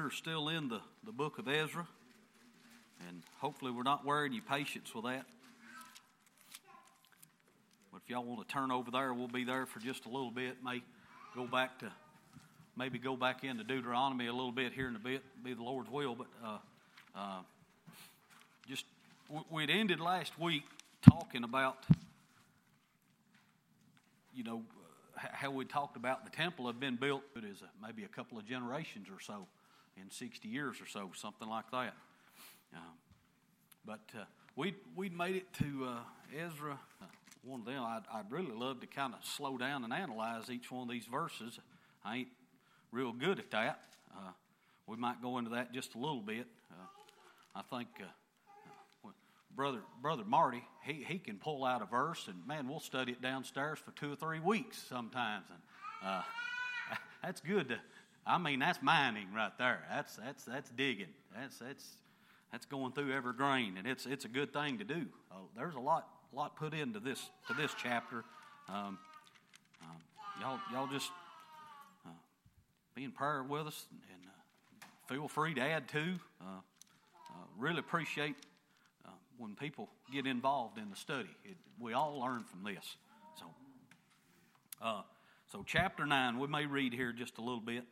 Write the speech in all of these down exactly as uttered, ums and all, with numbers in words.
are still in the, the book of Ezra, and hopefully we're not wearing you patience with that. But if y'all want to turn over there, we'll be there for just a little bit. May go back to, maybe go back into Deuteronomy a little bit here in a bit, be the Lord's will. But uh, uh, just, we'd ended last week talking about, you know, how we talked about the temple had been built as a, maybe a couple of generations or so, in sixty years or so, something like that. Um, but uh, we'd, we'd made it to uh, Ezra. Uh, one of them, I'd, I'd really love to kind of slow down and analyze each one of these verses. I ain't real good at that. Uh, we might go into that just a little bit. Uh, I think... Uh, Brother Brother Marty, he, he can pull out a verse, and, man, we'll study it downstairs for two or three weeks sometimes. And uh, that's good. To, I mean, that's mining right there. That's that's that's digging. That's that's that's going through every grain, and it's it's a good thing to do. Uh, there's a lot lot put into this to this chapter. Um, um, y'all y'all just uh, be in prayer with us, and uh, feel free to add to. Uh, uh, really appreciate when people get involved in the study. It, we all learn from this. So, uh, so chapter nine, we may read here just a little bit.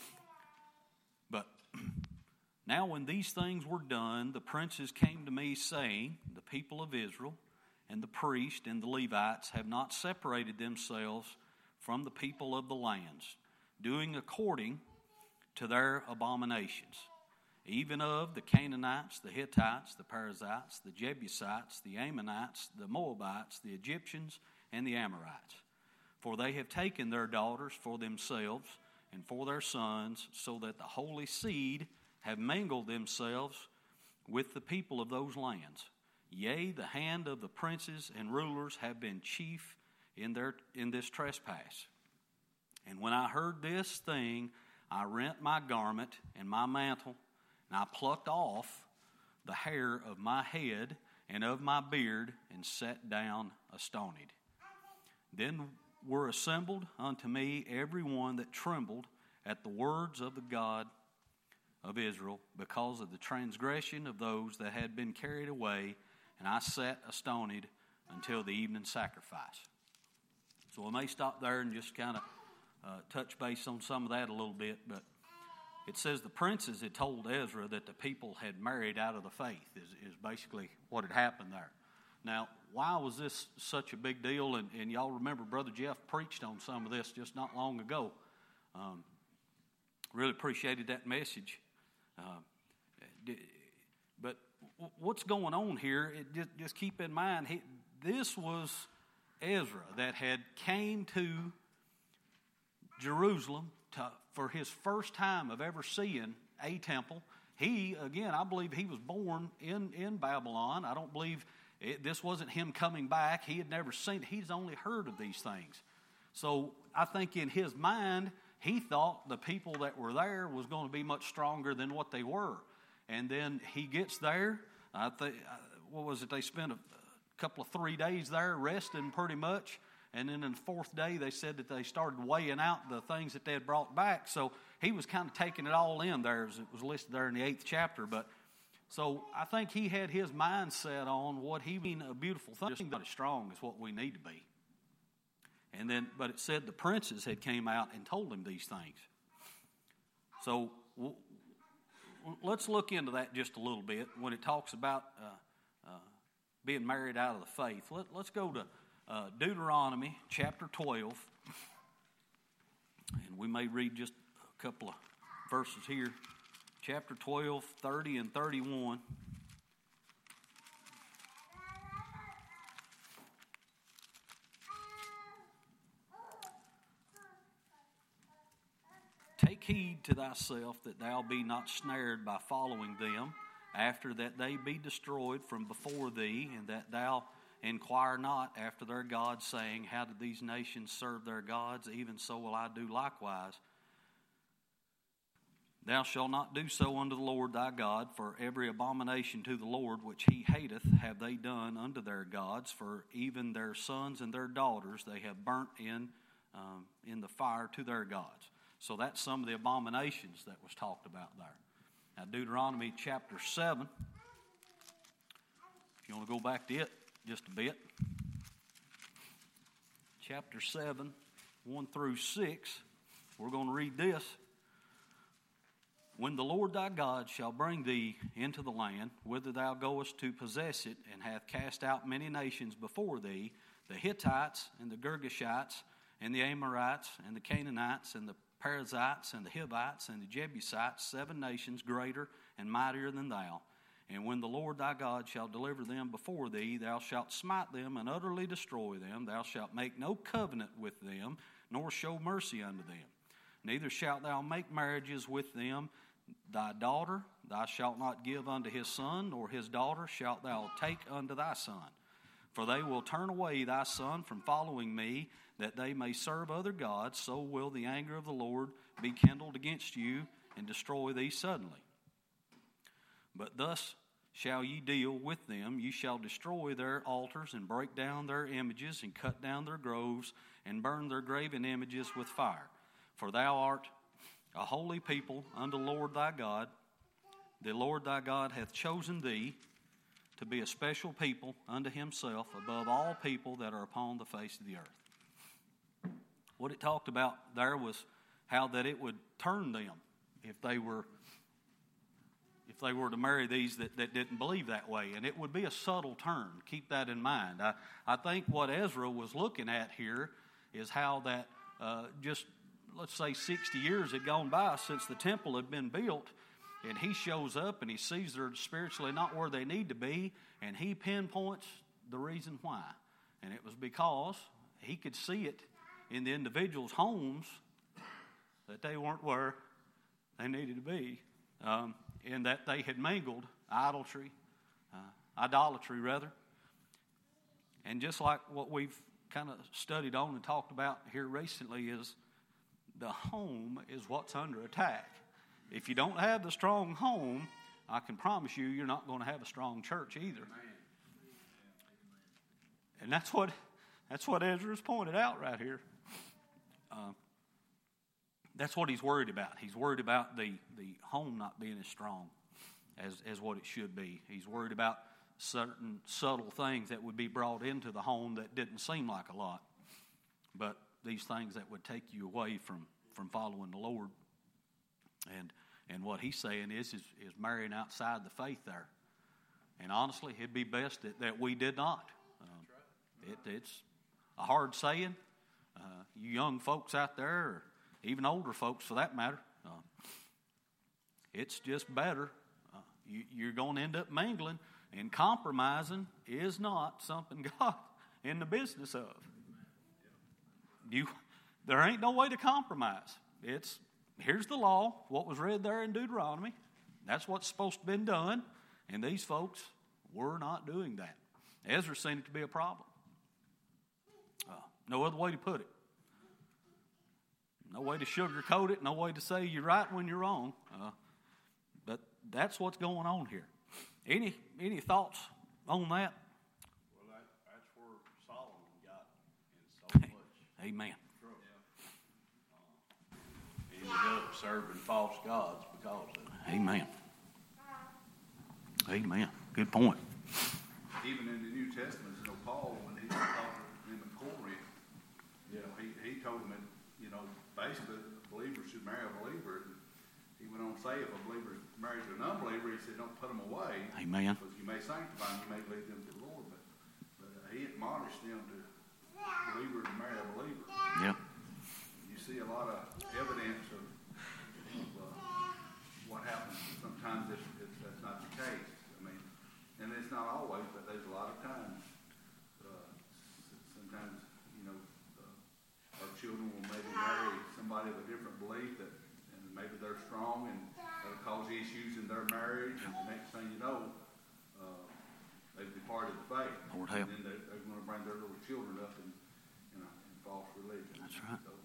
But now when these things were done, the princes came to me, saying, the people of Israel and the priests and the Levites have not separated themselves from the people of the lands, doing according to their abominations, even of the Canaanites, the Hittites, the Perizzites, the Jebusites, the Ammonites, the Moabites, the Egyptians, and the Amorites. For they have taken their daughters for themselves and for their sons, so that the holy seed have mingled themselves with the people of those lands. Yea, the hand of the princes and rulers have been chief in their in this trespass. And when I heard this thing, I rent my garment and my mantle, and I plucked off the hair of my head and of my beard, and sat down astonied. Then were assembled unto me every one that trembled at the words of the God of Israel, because of the transgression of those that had been carried away, and I sat astonied until the evening sacrifice. So we may stop there and just kind of uh, touch base on some of that a little bit, but it says the princes had told Ezra that the people had married out of the faith, is, is basically what had happened there. Now, why was this such a big deal? And, and y'all remember Brother Jeff preached on some of this just not long ago. Um, really appreciated that message. Uh, but what's going on here, it just, just keep in mind, he, this was Ezra that had came to Jerusalem to, for his first time of ever seeing a temple. He, again, I believe he was born in, in Babylon. I don't believe it, this wasn't him coming back. He had never seen it. He's only heard of these things. So I think in his mind, he thought the people that were there was going to be much stronger than what they were. And then he gets there. I think, what was it? They spent a, a couple of three days there resting pretty much. And then in the fourth day, they said that they started weighing out the things that they had brought back. So he was kind of taking it all in there, as it was listed there in the eighth chapter. But so I think he had his mindset on what he mean a beautiful thing. Just not as strong as what we need to be. And then, but it said the princes had came out and told him these things. So w- w- let's look into that just a little bit when it talks about uh, uh, being married out of the faith. Let, let's go to Uh, Deuteronomy chapter twelve, and we may read just a couple of verses here. Chapter twelve, thirty and thirty-one. Take heed to thyself that thou be not snared by following them, after that they be destroyed from before thee, and that thou inquire not after their gods, saying, how did these nations serve their gods? Even so will I do likewise. Thou shalt not do so unto the Lord thy God, for every abomination to the Lord which he hateth have they done unto their gods, for even their sons and their daughters they have burnt in um, in the fire to their gods. So that's some of the abominations that was talked about there. Now, Deuteronomy chapter seven, if you want to go back to it just a bit. Chapter seven, one through six, we're going to read this. When the Lord thy God shall bring thee into the land, whither thou goest to possess it, and hath cast out many nations before thee, the Hittites, and the Girgashites, and the Amorites, and the Canaanites, and the Perizzites, and the Hivites, and the Jebusites, seven nations greater and mightier than thou. And when the Lord thy God shall deliver them before thee, thou shalt smite them and utterly destroy them. Thou shalt make no covenant with them, nor show mercy unto them. Neither shalt thou make marriages with them. Thy daughter thou shalt not give unto his son, nor his daughter shalt thou take unto thy son. For they will turn away thy son from following me, that they may serve other gods. So will the anger of the Lord be kindled against you, and destroy thee suddenly. But thus shall ye deal with them. You shall destroy their altars, and break down their images, and cut down their groves, and burn their graven images with fire. For thou art a holy people unto the Lord thy God. The Lord thy God hath chosen thee to be a special people unto himself above all people that are upon the face of the earth. What it talked about there was how that it would turn them if they were if they were to marry these that, that didn't believe that way. And it would be a subtle turn. Keep that in mind. I, I think what Ezra was looking at here is how that uh, just let's say sixty years had gone by since the temple had been built, and he shows up and he sees they're spiritually not where they need to be, and he pinpoints the reason why. And it was because he could see it in the individuals' homes that they weren't where they needed to be, um, and that they had mingled idolatry, uh, idolatry rather. And just like what we've kind of studied on and talked about here recently is the home is what's under attack. If you don't have the strong home, I can promise you you're not going to have a strong church either. And that's what that's what Ezra's pointed out right here. Uh, that's what he's worried about. He's worried about the, the home not being as strong as, as what it should be. He's worried about certain subtle things that would be brought into the home that didn't seem like a lot. But these things that would take you away from, from following the Lord. And and what he's saying is, is, is marrying outside the faith there. And honestly, it'd be best that, that we did not. Um, it, it's a hard saying. Uh, you young folks out there, or even older folks for that matter, uh, it's just better. Uh, you, you're going to end up mingling, and compromising is not something God in the business of. You, there ain't no way to compromise. It's here's the law, what was read there in Deuteronomy. That's what's supposed to have been done, and these folks were not doing that. Ezra seen it to be a problem. Uh, no other way to put it. No way to sugarcoat it. No way to say you're right when you're wrong. Uh, but that's what's going on here. Any any thoughts on that? Well, that, that's where Solomon got in so much. Amen. trouble. Uh, ended up serving false gods because of it. Amen. Amen. Good point. Even in the New Testament, you know, Paul, when he was talking in the Corinth, you know, he, he told them that, you know, basically a believer should marry a believer. And he went on to say, if a believer is married to an unbeliever, he said, don't put them away. Amen. Because you may sanctify them, you may lead them to the Lord. But, but uh, he admonished them to believer to marry a believer. Yep. You see a lot of evidence of, of uh, what happens. Sometimes it's, it's, that's not the case. I mean, and it's not always, but there's a lot of times. Uh, sometimes, you know, uh, our children will maybe marry somebody of a different belief that, and maybe they're strong and that'll cause issues in their marriage. And the next thing you know, uh, they've departed the faith. Lord help. And then they're, they're going to bring their little children up in, in, a, in false religion. That's right. So,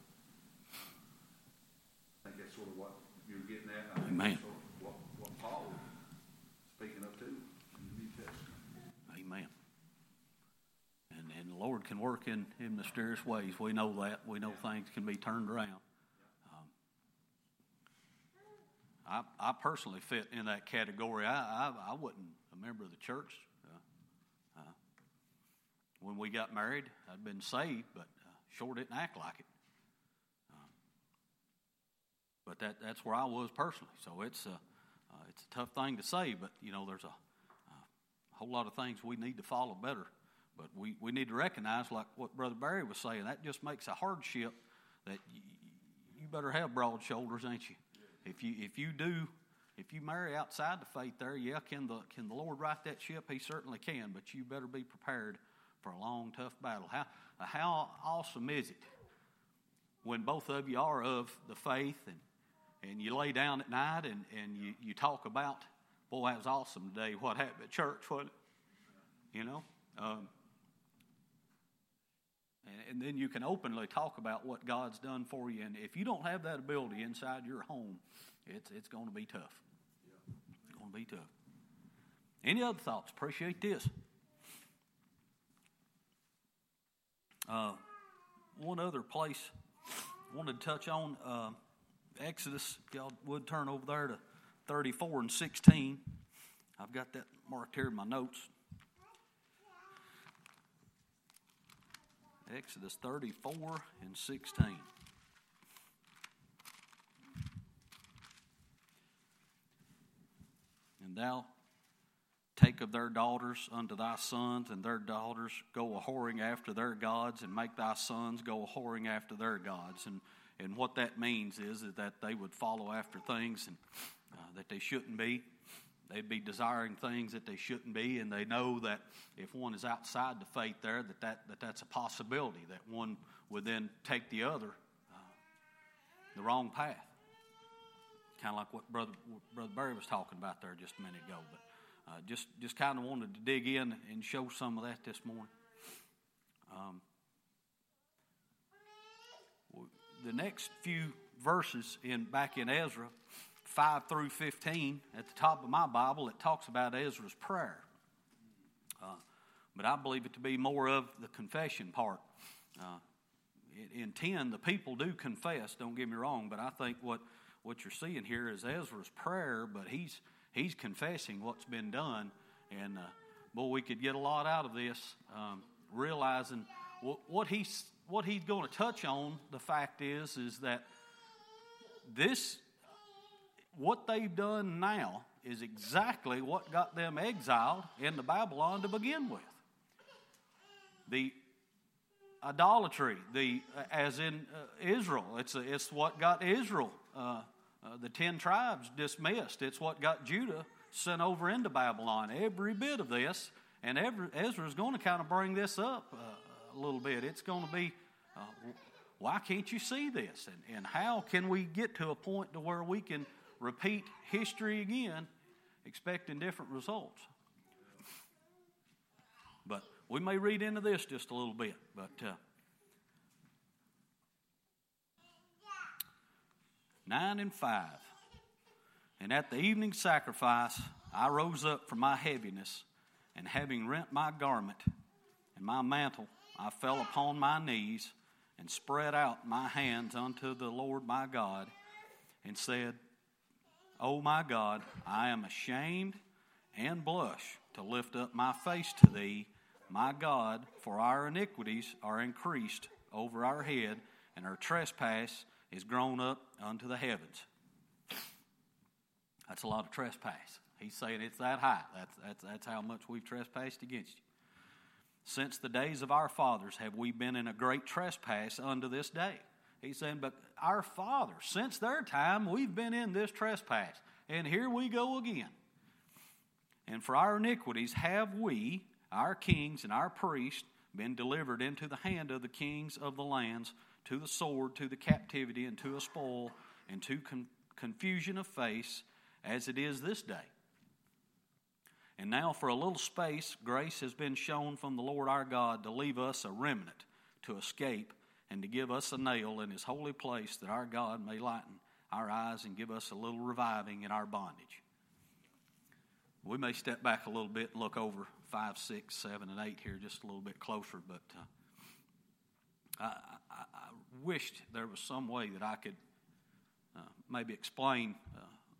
I think that's sort of what you're getting at. I think Amen. that's sort of what, what Paul was speaking of too in the New Testament. Amen. And, and the Lord can work in, in mysterious ways. We know that. We know things can be turned around. Um, I, I personally fit in that category. I, I, I wasn't a member of the church. Uh, uh, when we got married, I'd been saved, but uh, sure didn't act like it. Uh, but that that's where I was personally. So it's a, uh, it's a tough thing to say, but, you know, there's a, a whole lot of things we need to follow better. But we, we need to recognize, like what Brother Barry was saying, that just makes a hardship that you, you better have broad shoulders, ain't you? If you if you do, if you marry outside the faith there, yeah, can the can the Lord right that ship? He certainly can, but you better be prepared for a long, tough battle. How how awesome is it when both of you are of the faith and, and you lay down at night and, and you, you talk about, boy, that was awesome today, what happened at church, wasn't it? You know? Um, And then you can openly talk about what God's done for you. And if you don't have that ability inside your home, it's it's going to be tough. It's going to be tough. Any other thoughts? Appreciate this. Uh, one other place I wanted to touch on, uh, Exodus. Y'all would turn over there to thirty-four and sixteen. I've got that marked here in my notes. Exodus thirty-four and sixteen. And thou take of their daughters unto thy sons, and their daughters go a whoring after their gods, and make thy sons go a whoring after their gods. And and what that means is, is that they would follow after things and uh, that they shouldn't be. They'd be desiring things that they shouldn't be, and they know that if one is outside the faith there, that, that, that that's a possibility, that one would then take the other uh, the wrong path. Kind of like what Brother Brother Barry was talking about there just a minute ago. But uh, just, just kind of wanted to dig in and show some of that this morning. Um, the next few verses in back in Ezra, five through fifteen, at the top of my Bible, it talks about Ezra's prayer. Uh, but I believe it to be more of the confession part. Uh, in, in ten, the people do confess, don't get me wrong, but I think what, what you're seeing here is Ezra's prayer, but he's he's confessing what's been done. And, uh, boy, we could get a lot out of this, um, realizing what, what he's, what he's going to touch on, the fact is, is that this... what they've done now is exactly what got them exiled into Babylon to begin with. The idolatry, the as in uh, Israel, it's a, it's what got Israel, uh, uh, the ten tribes dismissed. It's what got Judah sent over into Babylon. Every bit of this, and every, Ezra's going to kind of bring this up uh, a little bit. It's going to be, uh, why can't you see this, and, and how can we get to a point to where we can repeat history again, expecting different results? But we may read into this just a little bit. But uh, nine and five. And at the evening sacrifice, I rose up from my heaviness, and having rent my garment and my mantle, I fell upon my knees and spread out my hands unto the Lord my God, and said, O my God, I am ashamed and blush to lift up my face to thee, my God, for our iniquities are increased over our head, and our trespass is grown up unto the heavens. That's a lot of trespass. He's saying it's that high. That's, that's, that's how much we've trespassed against you. Since the days of our fathers have we been in a great trespass unto this day. He's saying, but our fathers, since their time, we've been in this trespass. And here we go again. And for our iniquities have we, our kings and our priests, been delivered into the hand of the kings of the lands, to the sword, to the captivity, and to a spoil, and to con- confusion of face, as it is this day. And now for a little space, grace has been shown from the Lord our God to leave us a remnant to escape, and to give us a nail in his holy place, that our God may lighten our eyes and give us a little reviving in our bondage. We may step back a little bit and look over five, six, seven, and eight here just a little bit closer, but uh, I, I, I wished there was some way that I could uh, maybe explain uh,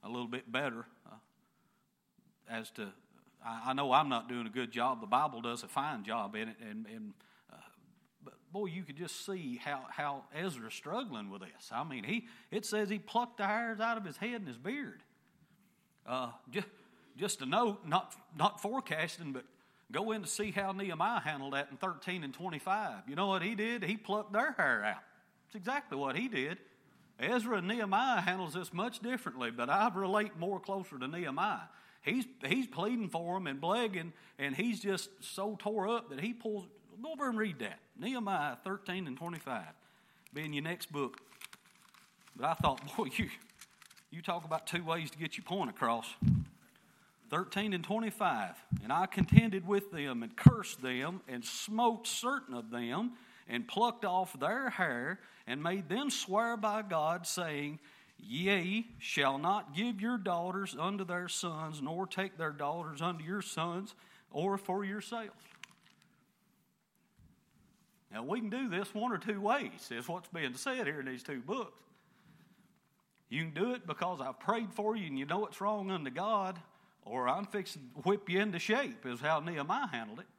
a little bit better uh, as to, I, I know I'm not doing a good job. The Bible does a fine job in it, and, and uh, but boy, you could just see how, how Ezra's struggling with this. I mean, he it says he plucked the hairs out of his head and his beard. Uh, just, just a note, not not forecasting, but go in to see how Nehemiah handled that in thirteen and twenty-five. You know what he did? He plucked their hair out. It's exactly what he did. Ezra and Nehemiah handles this much differently, but I relate more closer to Nehemiah. He's he's pleading for him and begging, and he's just so tore up that he pulls. Go over and read that. Nehemiah thirteen and twenty-five. Be in your next book. But I thought, boy, you you talk about two ways to get your point across. thirteen and twenty-five. And I contended with them and cursed them and smote certain of them and plucked off their hair and made them swear by God, saying, Ye shall not give your daughters unto their sons, nor take their daughters unto your sons, or for yourselves. Now, we can do this one or two ways, is what's being said here in these two books. You can do it because I've prayed for you and you know it's wrong unto God, or I'm fixing to whip you into shape, is how Nehemiah handled it.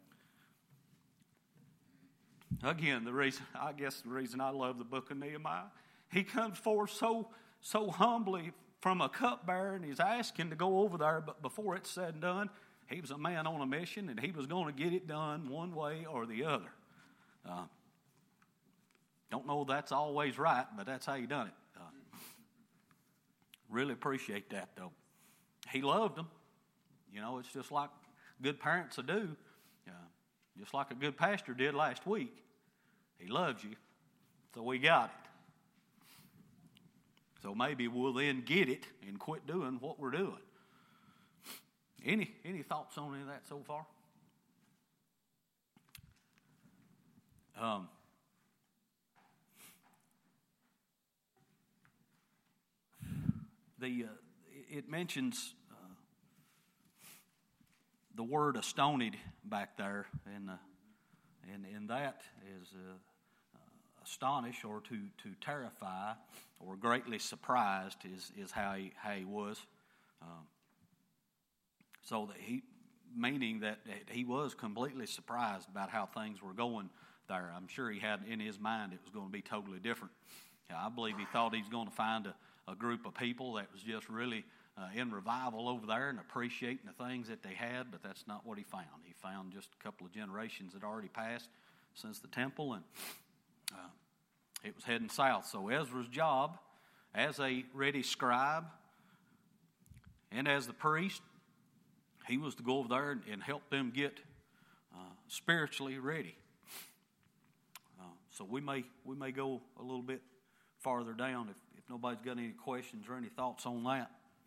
Again, the reason, I guess the reason I love the book of Nehemiah, he comes forth so, so humbly from a cupbearer, and he's asking to go over there, but before it's said and done, he was a man on a mission, and he was going to get it done one way or the other. Uh, don't know that's always right, but that's how he done it. Uh, really appreciate that, though. He loved them. You know, it's just like good parents will do. Uh, just like a good pastor did last week. He loves you, so we got it. So maybe we'll then get it and quit doing what we're doing. Any any thoughts on any of that so far? Um, the uh, it mentions uh, the word "astonied" back there, and uh, and and that is uh, uh, astonish or to to terrify or greatly surprised is is how he how he was. Um, so that he meaning that, that he was completely surprised about how things were going there. I'm sure he had in his mind it was going to be totally different. I believe he thought he was going to find a, a group of people that was just really uh, in revival over there and appreciating the things that they had, but that's not what he found. He found just a couple of generations that already passed since the temple, and uh, it was heading south. So Ezra's job as a ready scribe and as the priest, he was to go over there and, and help them get uh, spiritually ready. Uh, so we may we may go a little bit farther down if, if nobody's got any questions or any thoughts on that.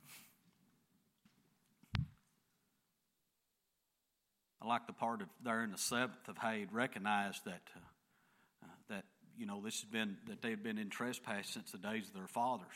I like the part of there in the seventh of how he'd recognized that uh, uh, that you know this has been that they've been in trespass since the days of their fathers,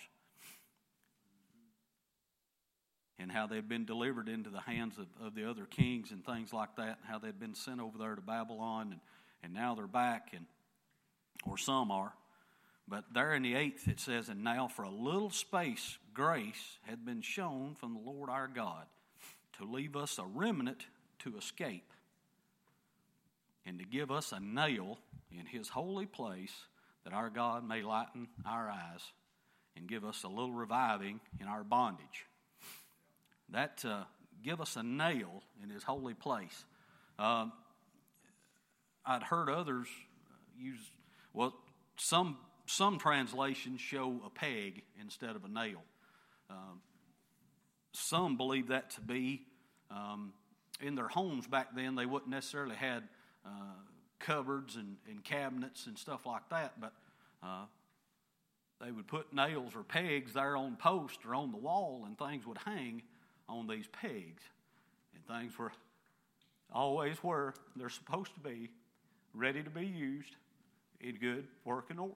and how they've been delivered into the hands of, of the other kings and things like that, and how they've been sent over there to Babylon, and, and now they're back, and or some are. But there in the eighth it says, and now for a little space grace had been shown from the Lord our God to leave us a remnant to escape, and to give us a nail in his holy place, that our God may lighten our eyes and give us a little reviving in our bondage. That uh, give us a nail in his holy place. Um, I'd heard others use, well, some some translations show a peg instead of a nail. Um, some believe that to be um, in their homes back then. They wouldn't necessarily had uh, cupboards and, and cabinets and stuff like that, but uh, they would put nails or pegs there on posts or on the wall, and things would hang on these pegs, and things were always where they're supposed to be, ready to be used in good working order.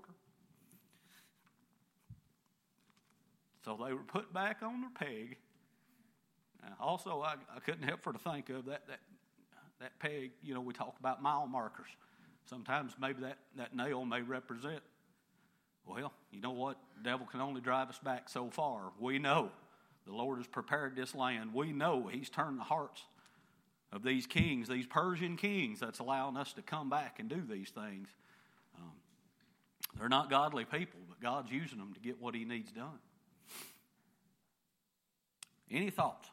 So they were put back on their peg. Uh, also, I, I couldn't help for to think of that that that peg. You know, we talk about mile markers. Sometimes maybe that, that nail may represent, well, you know what? The devil can only drive us back so far. We know The Lord has prepared this land. We know He's turned the hearts of these kings, these Persian kings that's allowing us to come back and do these things. Um, they're not godly people, but God's using them to get what He needs done. Any thoughts?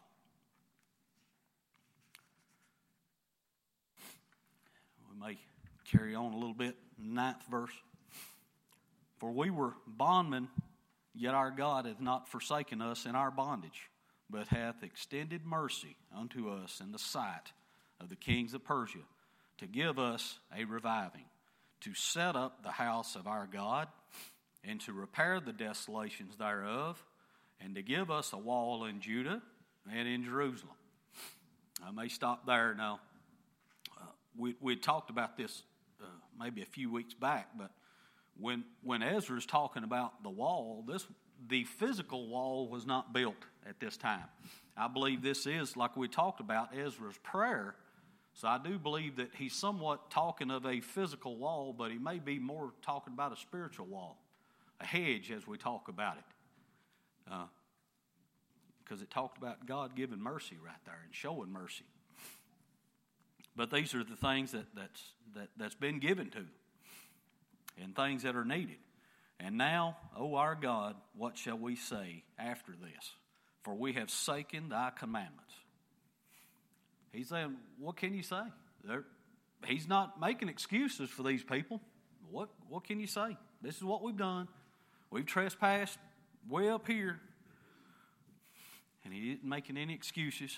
We may carry on a little bit. Ninth verse. For we were bondmen, yet our God hath not forsaken us in our bondage, but hath extended mercy unto us in the sight of the kings of Persia, to give us a reviving, to set up the house of our God, and to repair the desolations thereof, and to give us a wall in Judah and in Jerusalem. I may stop there now. Uh, we we talked about this uh, maybe a few weeks back, but when when Ezra's talking about the wall, this the physical wall was not built at this time. I believe this is, like we talked about, Ezra's prayer. So I do believe that he's somewhat talking of a physical wall, but he may be more talking about a spiritual wall, a hedge as we talk about it. Uh, because it talked about God giving mercy right there and showing mercy. But these are the things that, that's, that, that's been given to them and things that are needed. And now, O our God, what shall we say after this? For we have forsaken thy commandments. He's saying, what can you say? They're, he's not making excuses for these people. What, what can you say? This is what we've done. We've trespassed way up here. And he isn't making any excuses.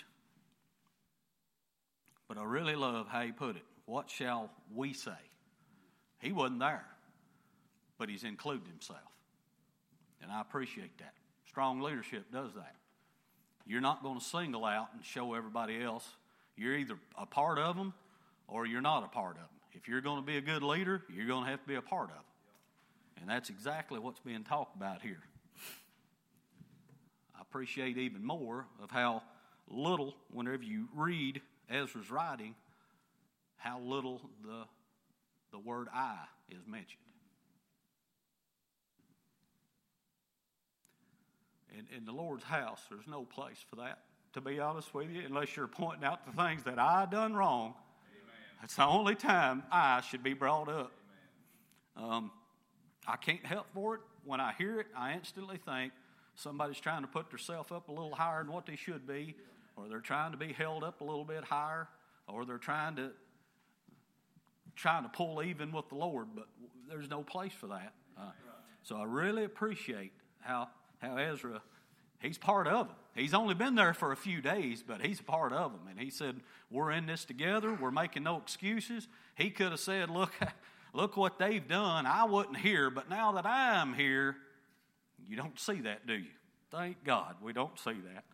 But I really love how he put it. What shall we say? He wasn't there, but he's included himself. And I appreciate that. Strong leadership does that. You're not going to single out and show everybody else. You're either a part of them or you're not a part of them. If you're going to be a good leader, you're going to have to be a part of them. And that's exactly what's being talked about here. I appreciate even more of how little, whenever you read Ezra's writing, how little the, the word I is mentioned. In, in the Lord's house, there's no place for that, to be honest with you, unless you're pointing out the things that I done wrong. Amen. That's the only time I should be brought up. Um, I can't help for it. When I hear it, I instantly think somebody's trying to put themselves up a little higher than what they should be, or they're trying to be held up a little bit higher, or they're trying to trying to pull even with the Lord, but there's no place for that. Uh, so I really appreciate how how Ezra, he's part of them. He's only been there for a few days, but he's a part of them. And he said, we're in this together. We're making no excuses. He could have said, look, look what they've done. I wasn't here, but now that I am here, you don't see that, do you? Thank God we don't see that.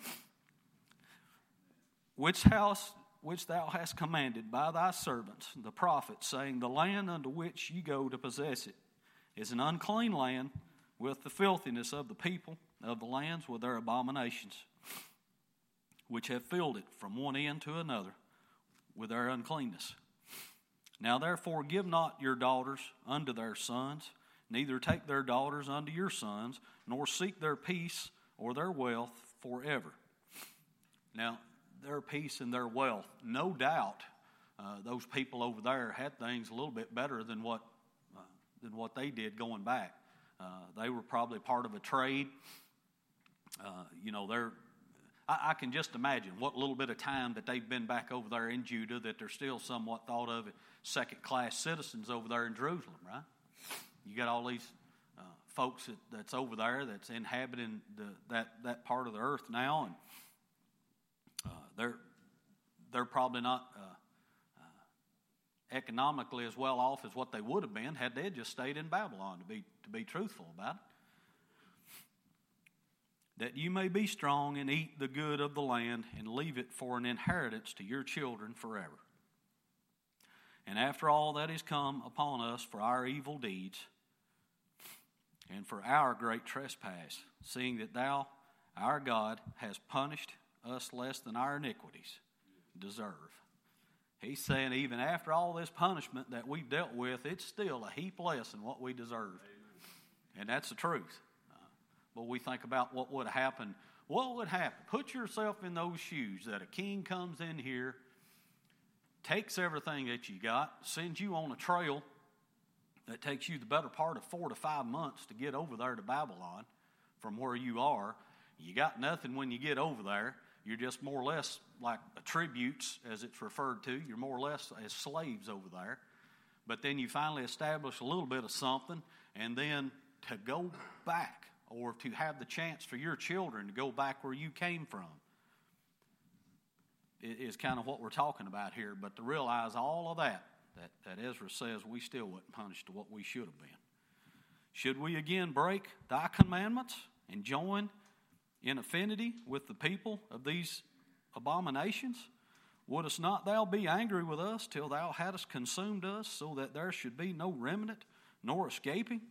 Which house which thou hast commanded by thy servants, the prophets, saying, the land unto which ye go to possess it is an unclean land, with the filthiness of the people of the lands with their abominations, which have filled it from one end to another with their uncleanness. Now therefore give not your daughters unto their sons, neither take their daughters unto your sons, nor seek their peace or their wealth forever. Now, their peace and their wealth, no doubt uh, those people over there had things a little bit better than what uh, than what they did going back. Uh, they were probably part of a trade. Uh, you know, they're, I, I can just imagine what little bit of time that they've been back over there in Judah, that they're still somewhat thought of as second-class citizens over there in Jerusalem, right? You got all these uh, folks that, that's over there that's inhabiting the, that, that part of the earth now, and uh, they're, they're probably not uh, uh, economically as well off as what they would have been had they just stayed in Babylon, to be to be truthful about it. That you may be strong and eat the good of the land and leave it for an inheritance to your children forever. And after all that is come upon us for our evil deeds and for our great trespass, seeing that thou, our God, hast punished us less than our iniquities deserve. He's saying even after all this punishment that we've dealt with, it's still a heap less than what we deserved. And that's the truth. Uh, but we think about what would have happened what would happen? Put yourself in those shoes that a king comes in here, takes everything that you got, sends you on a trail that takes you the better part of four to five months to get over there to Babylon from where you are. You got nothing when you get over there. You're just more or less like tributes, as it's referred to. You're more or less as slaves over there. But then you finally establish a little bit of something, and then to go back, or to have the chance for your children to go back where you came from, is kind of what we're talking about here. But to realize all of that, that, that Ezra says we still wasn't punished to what we should have been. Should we again break thy commandments and join in affinity with the people of these abominations? Wouldst not thou be angry with us till thou hadst consumed us, so that there should be no remnant nor escaping?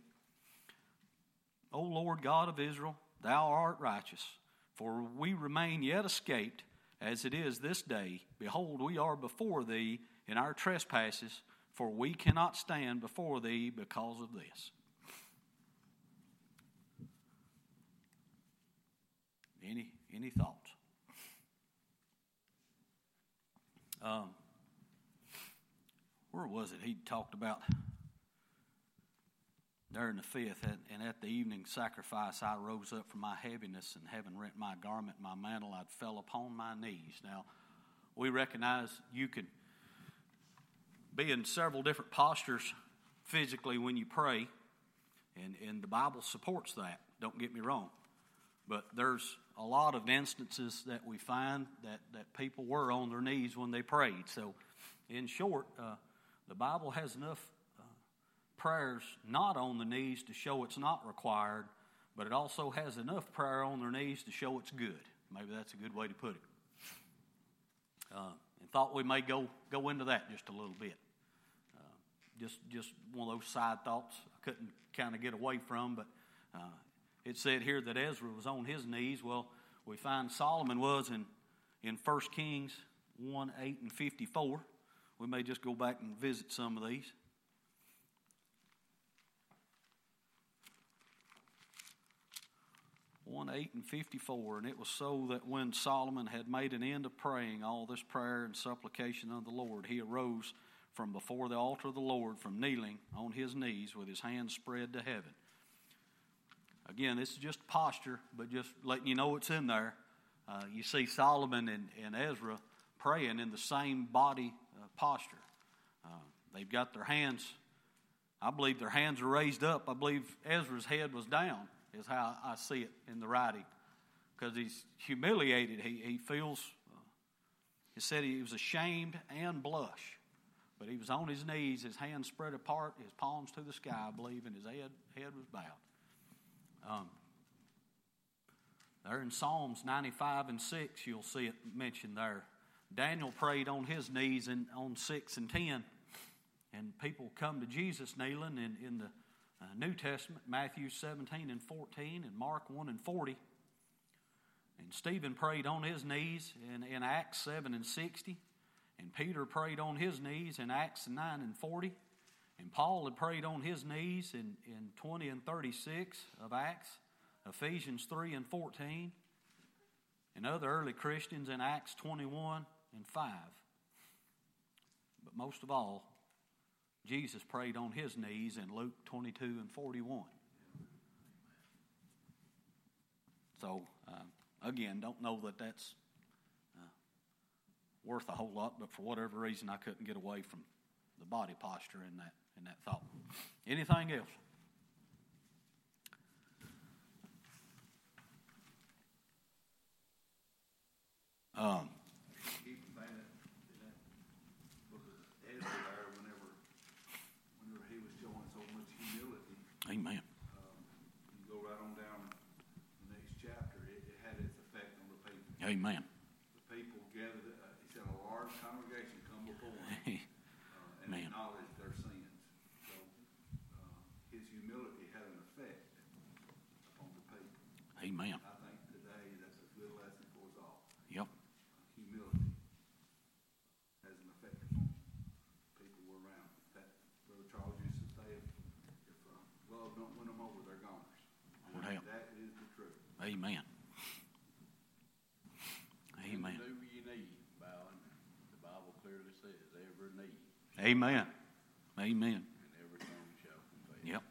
O Lord God of Israel, thou art righteous, for we remain yet escaped, as it is this day. Behold, we are before thee in our trespasses, for we cannot stand before thee because of this. Any any thoughts? Um, where was it? He talked about there in the fifth, and at the evening sacrifice I rose up from my heaviness, and having rent my garment, my mantle, I fell upon my knees. Now, we recognize you could be in several different postures physically when you pray, and, and the Bible supports that. Don't get me wrong. But there's a lot of instances that we find that, that people were on their knees when they prayed. So, in short, uh, the Bible has enough uh, prayers not on the knees to show it's not required, but it also has enough prayer on their knees to show it's good. Maybe that's a good way to put it. Uh, and thought we may go go into that just a little bit. Uh, just just one of those side thoughts I couldn't kind of get away from, but uh, it said here that Ezra was on his knees. Well, we find Solomon was in, in First Kings one, eight, and fifty-four. We may just go back and visit some of these. one, eight, and fifty-four. And it was so that when Solomon had made an end of praying all this prayer and supplication unto the Lord, he arose from before the altar of the Lord, from kneeling on his knees with his hands spread to heaven. Again, this is just posture, but just letting you know it's in there. Uh, you see Solomon and, and Ezra praying in the same body uh, posture. Uh, they've got their hands, I believe their hands are raised up. I believe Ezra's head was down, is how I see it in the writing. Because he's humiliated. He, he feels, uh, he said he was ashamed and blush. But he was on his knees, his hands spread apart, his palms to the sky, I believe, and his head, head was bowed. Um, there in Psalms ninety-five and six, you'll see it mentioned there. Daniel prayed on his knees in, on six and ten. And people come to Jesus kneeling in, in the uh, New Testament, Matthew seventeen and fourteen, and Mark one and forty. And Stephen prayed on his knees in, in Acts seven and sixty. And Peter prayed on his knees in Acts nine and forty. And Paul had prayed on his knees in, in twenty and thirty-six of Acts, Ephesians three and fourteen, and other early Christians in Acts twenty-one and five. But most of all, Jesus prayed on his knees in Luke twenty-two and forty-one. So, uh, again, don't know that that's uh, worth a whole lot, but for whatever reason, I couldn't get away from the body posture in that in that thought. Anything else? Um, Keep in mind that in that book of Ezra there, whenever, whenever he was showing so much humility, amen. um, you go right on down the next chapter, it, it had its effect on the people. Amen. The people gathered, uh, he said, a large congregation come before him uh, and Man. acknowledge their sins. So uh, his humility had an effect upon the people. Amen. I think today that's a good lesson for us all. Yep. Humility has an effect upon people we're around. That Brother Charles used to say, if, if uh, love don't win them over, they're goners. Lord help. That is the truth. Amen. Amen. Amen. And every tongue shall confess. Yep.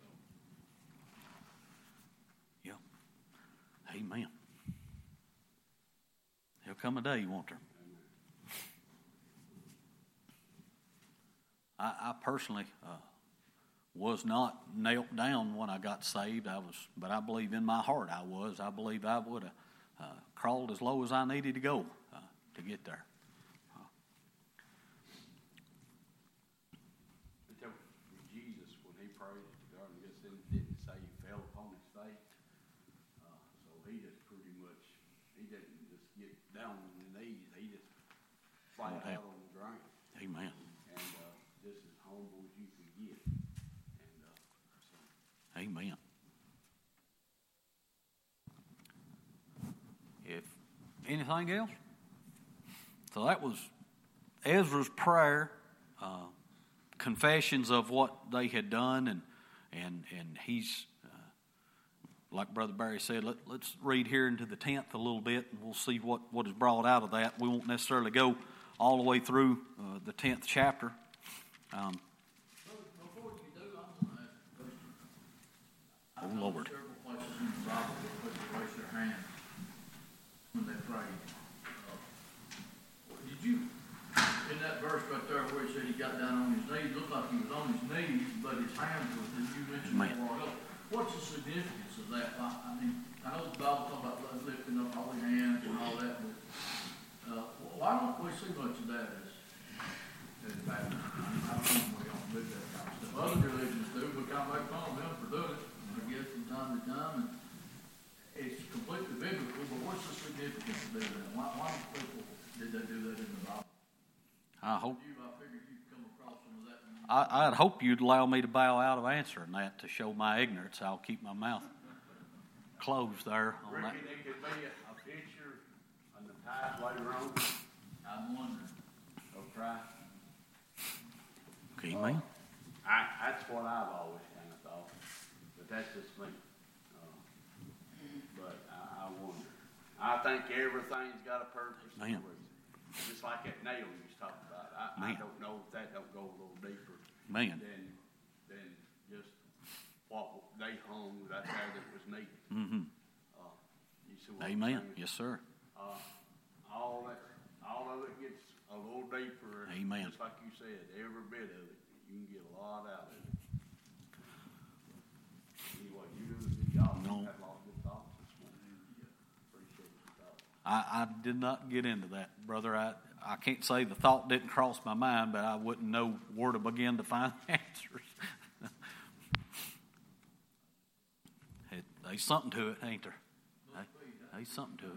So, Yep. Amen. There'll come a day, won't there? I, I personally uh, was not knelt down when I got saved. I was, but I believe in my heart I was. I believe I would have uh, crawled as low as I needed to go uh, to get there. I tell you, Jesus, when he prayed at the Garden of Gethsemane, didn't say he fell upon his face. Uh, so he just pretty much, he didn't just get down on his knees. He just flat Okay. out on the ground. Amen. And uh, just as humble as you could get. And uh, so, Amen. If anything else, so that was Ezra's prayer, uh, confessions of what they had done, and and and he's uh, like Brother Barry said. Let, let's read here into the tenth a little bit, and we'll see what what is brought out of that. We won't necessarily go all the way through uh, the tenth chapter. Um, Before you do, I'm going to ask a question. Oh, I know Lord. several places in the Bible where people raise their hand when they pray. Uh, Did you, in that verse right there where he said he got down on his knees, looked like he was on his knees, but his hands was, as you mentioned Man. a while ago. What's the significance of that? I, I mean, I know the Bible talks about lifting up holy hands and all that, but uh, why don't we see much of that as, as bad? I mean, I don't know we don't do that kind of stuff. Other religions do, we kind of make fun of them for doing it, I guess, from time to time, and it's completely biblical, but what's the significance of doing that? Why, why do people, did they do that in the Bible? I hope You, I figured you'd come across some of that. in- I, I'd hope you'd allow me to bow out of answering that to show my ignorance. I'll keep my mouth closed there on that. reckon it could be a, a picture on the tide later on I'm wondering. of Christ. Okay, man. I, that's what I've always kind of thought, but that's just me. Uh, but I, I wonder. I think everything's got a purpose. and a Man. reason. Just like that nail you was talking about. I, I Man. don't know if that don't go a little deeper Man. than than just what they hung right there that was needed. Mm-hmm. Uh, you see what I'm Amen. saying? Yes, sir. Uh, all that, all of it gets a little deeper. Amen. Just like you said, every bit of it, you can get a lot out of it. Anyway, you do a good job. No. You had a lot of good thoughts this morning. Appreciate your thoughts. I, I did not get into that, brother. I, I can't say the thought didn't cross my mind, but I wouldn't know where to begin to find answers. it, there's something to it, ain't there? There- There's something to it.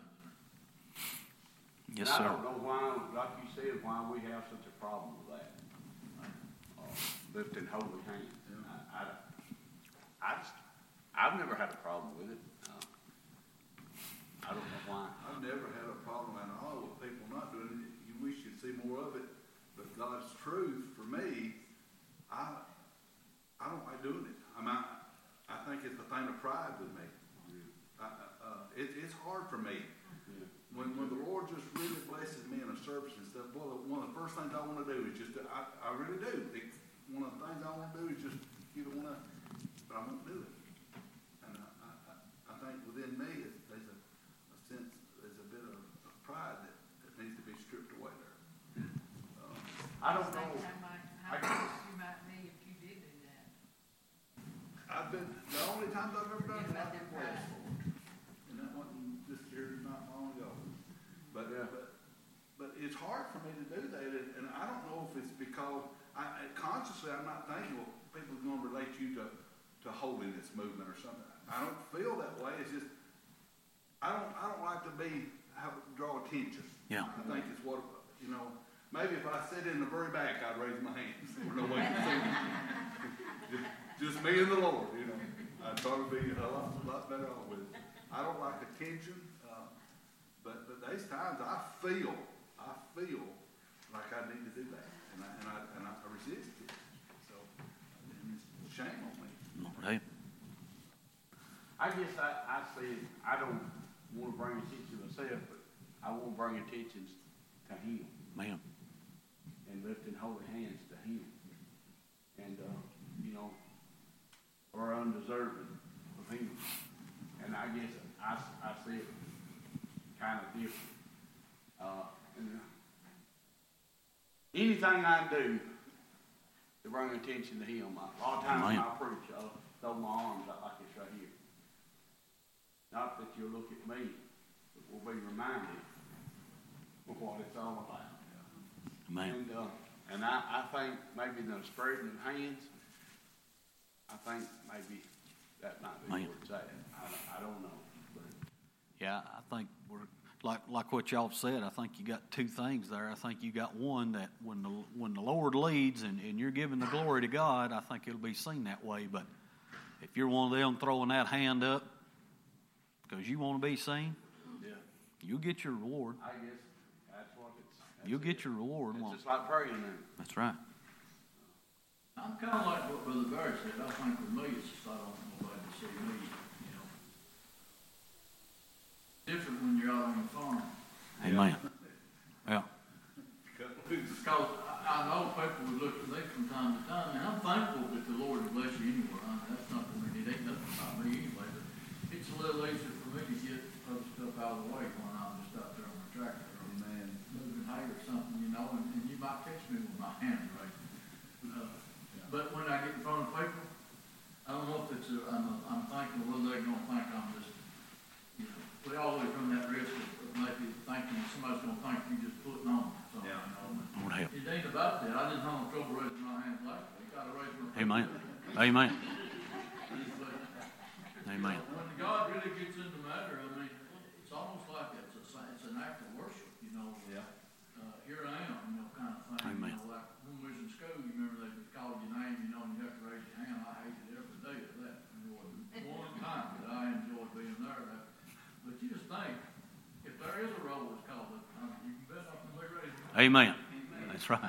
Yes, And I sir. don't know why, like you said, why we have such a problem with that. Uh, lifting holy hands. I, I, I just, I've never had a problem with it. Uh, I don't know why. I've never had a problem at all with people not doing it. You wish you'd see more of it, but God's truth for me, I, I don't like doing it. I mean, I, I think it's a thing of pride with me. I, uh, it, it's hard for me. When, when the Lord just really blesses me in a service and stuff, boy, one of the first things I want to do is just, I, I really do. It, one of the things I want to do is just, you know, want to, but I won't do it. And I, I, I- I think within me, is, there's a, a sense, there's a bit of, of pride that, that needs to be stripped away there. Um, I don't know. How might, I- how close you might be if you did do that. I've been, the only times I've ever done it, Yeah, I've been but blessed for it. And that wasn't this year, not long ago. But, Yeah. but, but it's hard for me to do that, and, and I don't know if it's because, I, I- consciously, I'm not thinking, well, people are gonna relate you to, to holiness movement or something. I don't feel that way, it's just, I don't, I don't like to be, have, draw attention. Yeah. I think it's what, you know, maybe if I sit in the very back, I'd raise my hands, for no way to see me. Just, just me and the Lord, you know. I'd probably be a lot, lot better off with it. I don't like attention, uh, but, but there's times I feel, I feel like I need to do that, and I, and I, and I resist it. So, and it's shame on me. Hey, I guess I, I see it, I don't want to bring attention to myself, but I want to bring attention to him ma'am. and lifting holy hands to him. anything I can do to bring attention to him. A lot of times when Amen. I preach, I'll throw my arms out like this right here. Not that you'll look at me, but we'll be reminded of what it's all about. Amen. And, uh, and I, I think maybe the spreading of hands, I think maybe that might be Amen. where it's at. I, I don't know. But Yeah, I think we're like like what y'all said. I think you got two things there. I think you got one that when the when the Lord leads and, and you're giving the glory to God, I think it'll be seen that way. But if you're one of them throwing that hand up because you want to be seen, yeah, you'll get your reward. I guess that's what it's. That's You'll it. get your reward. It's won't just like praying then. That's right. I'm kind of like what Brother Barry said. I think with me, it's just I don't want nobody to see me, you know. Different when you're out on the farm. Amen. Yeah. Because I, I know people would look at me from time to time, and I'm thankful that the Lord will bless you anyway. I mean, that's not, I mean, it ain't nothing about me anyway, but it's a little easier for me to get other stuff out of the way when I'm just out there on the tractor or man, moving hay or something, you know, and, and you might catch me with my hand raised. Uh, But when I get in front of people, I don't know if it's, a, I'm, I'm thinking, well, they're gonna think I'm just, you know, we always run that risk of, of maybe thinking somebody's gonna think you just putting on something, Yeah. you know. and Lord help. It ain't about that. I didn't have no trouble raising my hand lately. You gotta raise my hand. Amen. Amen. But, Amen. when God really gets into matter, I mean, it's almost like it's a, si- it's an act of worship, you know. Yeah. Uh, here I am, you know, kind of thing. Amen. You know, like when we was in school, you remember they would call your name, you know, and you have to raise your hand. I hated every day of that. There wasn't one time that I enjoyed being there. That, but you just think, if there is a roll that's called, I mean, you can bet I can be raised. Amen. That's right.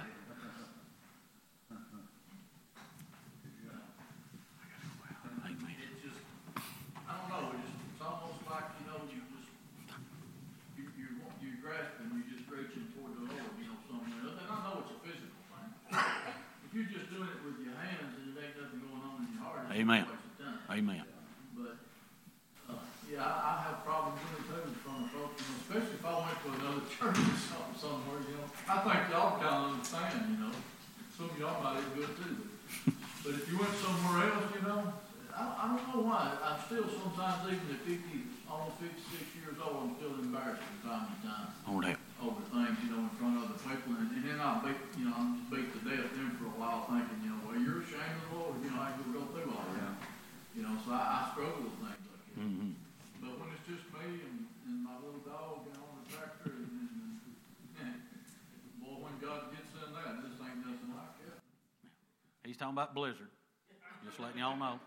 Amen. It's just, I don't know, it's, just, it's almost like, you know, you just, you, you, you grasping, you just reaching toward the Lord, you know, somewhere. And I know it's a physical thing. If you're just doing it with your hands and it ain't nothing going on in your heart, it's Amen. a waste of time. Amen. But, uh, yeah, I, I have problems with it too, in front of folks, you know, especially if I went to another church or something somewhere, you know. I think y'all kind of understand, you know. Some of y'all might even do it too. But, but if you went somewhere else, you know, I, I don't know why. I'm still sometimes, even at fifty, almost fifty-six years old, I'm still embarrassed from time to time Lord help. over things, you know, in front of other people. And, and then I'll beat, you know, I'm just beat to death then for a while thinking, you know, well, you're ashamed of the Lord, you know, I could go through all that. You know, so I, I struggle with things like that. Mm-hmm. But when it's just me and, and my little dog, you know, on the tractor, and, and, and boy, when God gets in that, this ain't nothing like that. He's talking about Blizzard. Just letting y'all know.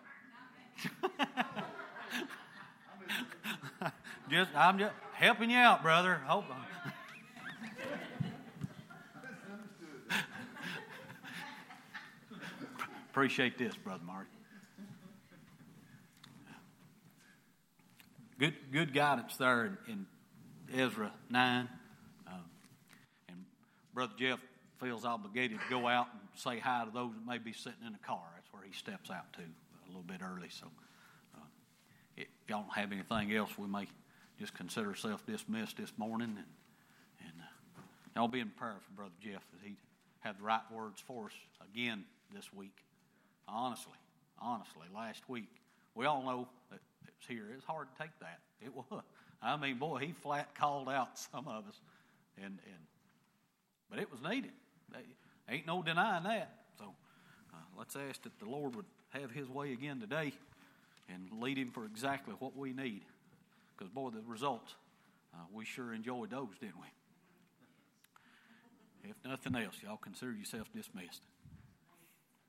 just, I'm just helping you out, brother. Hope. Appreciate this, Brother Marty. Good, good guidance there in, in Ezra nine. Um, and Brother Jeff feels obligated to go out and say hi to those that may be sitting in the car. That's where he steps out to a little bit early. So uh, if y'all don't have anything else, we may just consider ourselves dismissed this morning. And, and uh, y'all be in prayer for Brother Jeff as he have the right words for us again this week. Honestly, honestly, last week, we all know that it was here. It's hard to take that. It was. I mean, boy, he flat called out some of us. and and But it was needed. Ain't no denying that. So uh, let's ask that the Lord would have his way again today and lead him for exactly what we need. Because, boy, the results, uh, we sure enjoyed those, didn't we? If nothing else, y'all consider yourself dismissed.